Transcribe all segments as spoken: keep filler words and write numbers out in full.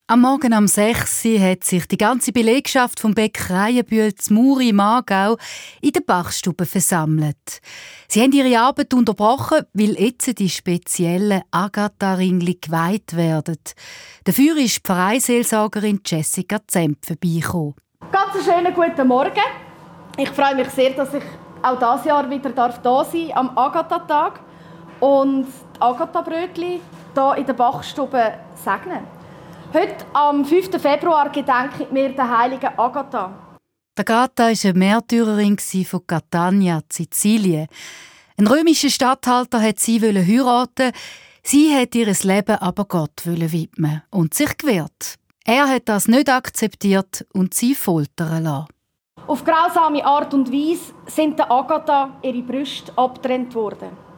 Am Morgen um sechs Uhr hat sich die ganze Belegschaft vom Bäckereienbühl zu Muri im Aargau in der Bachstube versammelt. Sie haben ihre Arbeit unterbrochen, weil jetzt die speziellen Agatha-Ringli geweiht werden. Dafür ist die Pfarreiseelsorgerin Jessica Zemp vorbeigekommen. Ganz einen schönen guten Morgen. Ich freue mich sehr, dass ich auch dieses Jahr wieder da sein darf am Agatha-Tag und die Agatha-Brötchen hier in der Bachstube segnen. Heute, am fünften Februar, gedenke ich mir der heiligen Agatha. Die Agatha war eine Märtyrerin von Catania, Sizilien. Ein römischer Statthalter wollte sie heiraten. Sie hat ihr Leben aber Gott widmen und sich gewehrt. Er hat das nicht akzeptiert und sie foltern lassen. Auf grausame Art und Weise sind der Agatha ihre Brüste abgetrennt worden.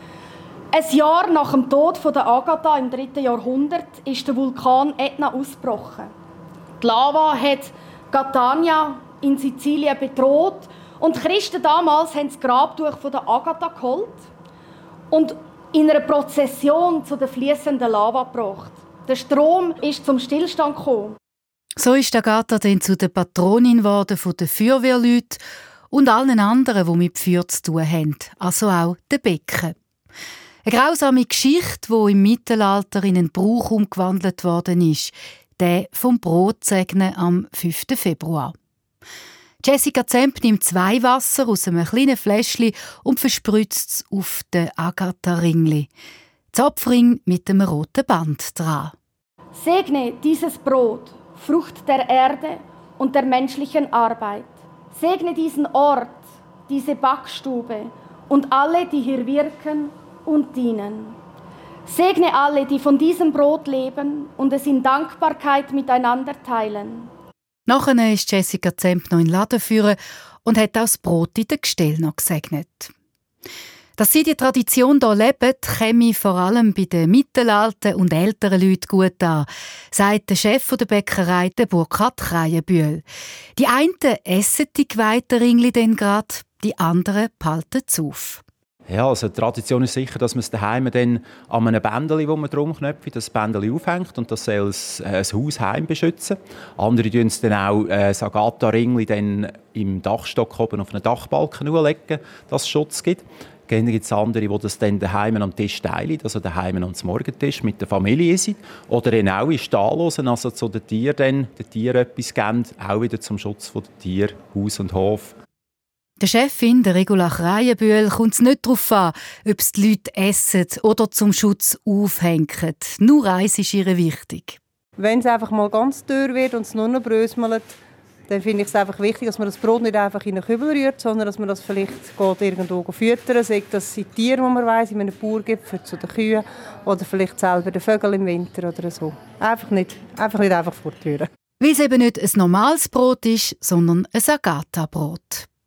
Ein Jahr nach dem Tod der Agatha im dritten Jahrhundert ist der Vulkan Ätna ausgebrochen. Die Lava hat Catania in Sizilien bedroht und die Christen damals haben das Grabtuch von der Agatha geholt und in einer Prozession zu der fließenden Lava gebracht. Der Strom ist zum Stillstand gekommen. So ist Agatha dann zu der Patronin geworden von den Feuerwehrleuten und allen anderen, die mit Feuer zu tun haben, also auch den Bäcken. Eine grausame Geschichte, die im Mittelalter in einen Brauch umgewandelt worden ist, der vom Brotsegnen am fünften Februar. Jessica Zemp nimmt zwei Wasser aus einem kleinen Fläschchen und verspritzt es auf den Agatha-Ringli. Zopfring mit einem roten Band dran. Segne dieses Brot, Frucht der Erde und der menschlichen Arbeit. Segne diesen Ort, diese Backstube und alle, die hier wirken und dienen. Segne alle, die von diesem Brot leben und es in Dankbarkeit miteinander teilen. Nachher ist Jessica Zemp noch in den Laden führen und hat auch das Brot in den Gestell noch gesegnet. Dass sie die Tradition hier leben, käme vor allem bei den mittelalten und älteren Leuten gut an, sagt der Chef der Bäckerei, der Burkhard Kreienbühl. Die einen essen die geweihten Ringli dann gerade, die anderen behalten es auf. Ja, also die Tradition ist sicher, dass man es daheim dann an einem Bändeli, wo man drum knöpft, das Bändeli aufhängt und das soll das, äh, das Haus heim beschützen. Andere tun es dann auch äh, das Agatha-Ringli dann im Dachstock oben auf einen Dachbalken legen, dass es Schutz gibt. Dann gibt es andere, die das dann daheim am Tisch teilen, also daheim am Morgentisch mit der Familie essen. Oder dann auch in Stalllosen, also zu den Tieren, dann, den Tieren etwas geben, auch wieder zum Schutz der Tiere, Haus und Hof. Der Chefin, der Regula Kreienbühl, kommt es nicht darauf an, ob es die Leute essen oder zum Schutz aufhängen. Nur eins ist ihr wichtig. Wenn es einfach mal ganz dürr wird und es nur noch bröselt, dann finde ich es einfach wichtig, dass man das Brot nicht einfach in einen Kübel rührt, sondern dass man das vielleicht geht irgendwo füttern, sei das die Tiere, die man weiss, in einem Bauer gibt, für zu den Kühen, oder vielleicht selber den Vögeln im Winter oder so. Einfach nicht einfach, nicht einfach fortrühren. Weil es eben nicht ein normales Brot ist, sondern ein Agatha-Brot.